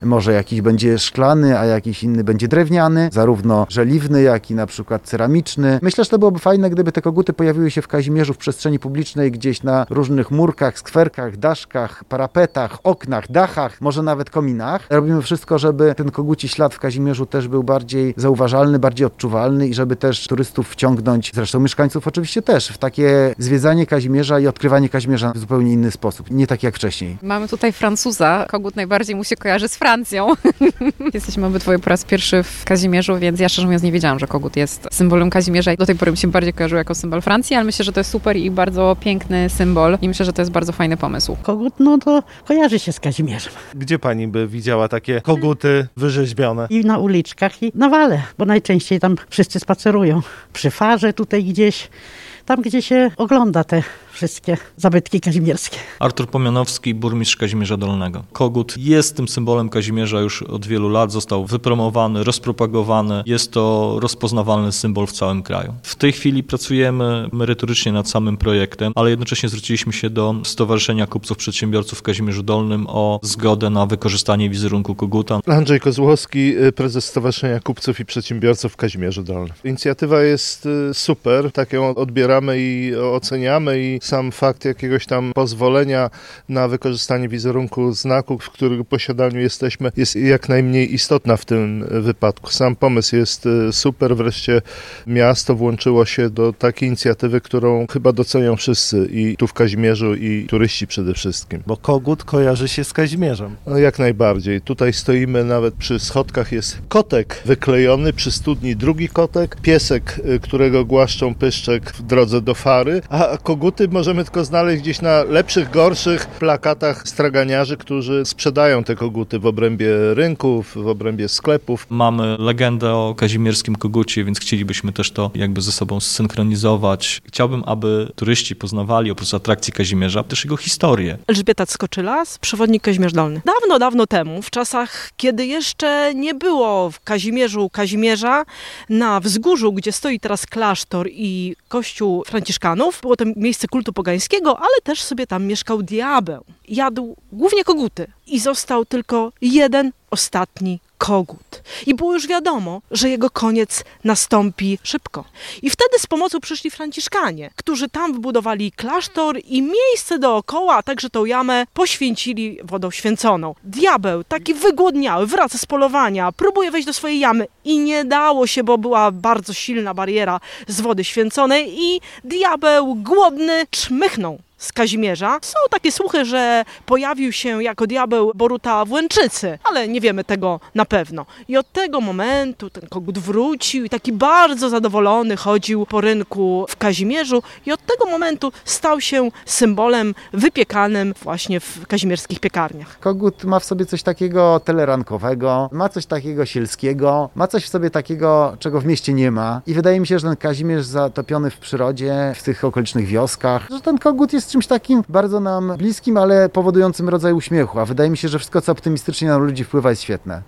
Może jakiś będzie szklany, a jakiś inny będzie drewniany, zarówno żeliwny, jak i na przykład ceramiczny. Myślę, że to byłoby fajne, gdyby te koguty pojawiły się w Kazimierzu w przestrzeni publicznej, gdzieś na różnych murkach, skwerkach, daszkach, parapetach, oknach, dachach, może nawet kominach. Robimy wszystko, żeby ten koguci ślad w Kazimierzu też był bardziej zauważalny, bardziej odczuwalny i żeby też turystów wciągnąć, zresztą mieszkańców oczywiście też, w takie zwiedzanie Kazimierza i odkrywanie Kazimierza w zupełnie inny sposób, nie tak jak wcześniej. Mamy tutaj Francuza. Kogut najbardziej mu się kojarzy z Francją. Jesteśmy obydwoje po raz pierwszy w Kazimierzu, więc ja szczerze mówiąc nie wiedziałam, że kogut jest symbolem Kazimierza i do tej pory mi się bardziej kojarzył jako symbol Francji, ale myślę, że to jest super i bardzo piękny symbol i myślę, że to jest bardzo fajny pomysł. Kogut, no to kojarzy się z Kazimierzem. Gdzie pani by widziała takie koguty wyrzeźbione? I na uliczkach, i na wale, bo najczęściej tam wszyscy spacerują. Przy farze tutaj gdzieś, tam gdzie się ogląda te wszystkie zabytki kazimierskie. Artur Pomianowski, burmistrz Kazimierza Dolnego. Kogut jest tym symbolem Kazimierza już od wielu lat, został wypromowany, rozpropagowany. Jest to rozpoznawalny symbol w całym kraju. W tej chwili pracujemy merytorycznie nad samym projektem, ale jednocześnie zwróciliśmy się do Stowarzyszenia Kupców Przedsiębiorców w Kazimierzu Dolnym o zgodę na wykorzystanie wizerunku koguta. Andrzej Kozłowski, prezes Stowarzyszenia Kupców i Przedsiębiorców w Kazimierzu Dolnym. Inicjatywa jest super, tak ją odbieramy i oceniamy i sam fakt jakiegoś tam pozwolenia na wykorzystanie wizerunku znaku, w którego posiadaniu jesteśmy, jest jak najmniej istotna w tym wypadku. Sam pomysł jest super, wreszcie miasto włączyło się do takiej inicjatywy, którą chyba docenią wszyscy i tu w Kazimierzu i turyści przede wszystkim. Bo kogut kojarzy się z Kazimierzem. No jak najbardziej. Tutaj stoimy, nawet przy schodkach jest kotek wyklejony, przy studni drugi kotek, piesek, którego głaszczą pyszczek w drodze do fary, a koguty możemy tylko znaleźć gdzieś na lepszych, gorszych plakatach straganiarzy, którzy sprzedają te koguty w obrębie rynków, w obrębie sklepów. Mamy legendę o kazimierskim kogucie, więc chcielibyśmy też to jakby ze sobą zsynchronizować. Chciałbym, aby turyści poznawali oprócz atrakcji Kazimierza też jego historię. Elżbieta Skoczylas, przewodnik Kazimierz Dolny. Dawno, dawno temu, w czasach, kiedy jeszcze nie było w Kazimierzu Kazimierza, na wzgórzu, gdzie stoi teraz klasztor i kościół franciszkanów, było to miejsce kultu pogańskiego, ale też sobie tam mieszkał diabeł. Jadł głównie koguty i został tylko jeden ostatni kogut. I było już wiadomo, że jego koniec nastąpi szybko. I wtedy z pomocą przyszli franciszkanie, którzy tam wybudowali klasztor i miejsce dookoła, a także tą jamę poświęcili wodą święconą. Diabeł, taki wygłodniały, wraca z polowania, próbuje wejść do swojej jamy i nie dało się, bo była bardzo silna bariera z wody święconej i diabeł głodny czmychnął z Kazimierza. Są takie słuchy, że pojawił się jako diabeł Boruta w Łęczycy, ale nie wiemy tego na pewno. I od tego momentu ten kogut wrócił i taki bardzo zadowolony chodził po rynku w Kazimierzu i od tego momentu stał się symbolem wypiekanym właśnie w kazimierskich piekarniach. Kogut ma w sobie coś takiego telerankowego, ma coś takiego sielskiego, ma coś w sobie takiego, czego w mieście nie ma. I wydaje mi się, że ten Kazimierz zatopiony w przyrodzie, w tych okolicznych wioskach, że ten kogut jest czymś takim bardzo nam bliskim, ale powodującym rodzaj uśmiechu. A wydaje mi się, że wszystko, co optymistycznie na ludzi wpływa, jest świetne.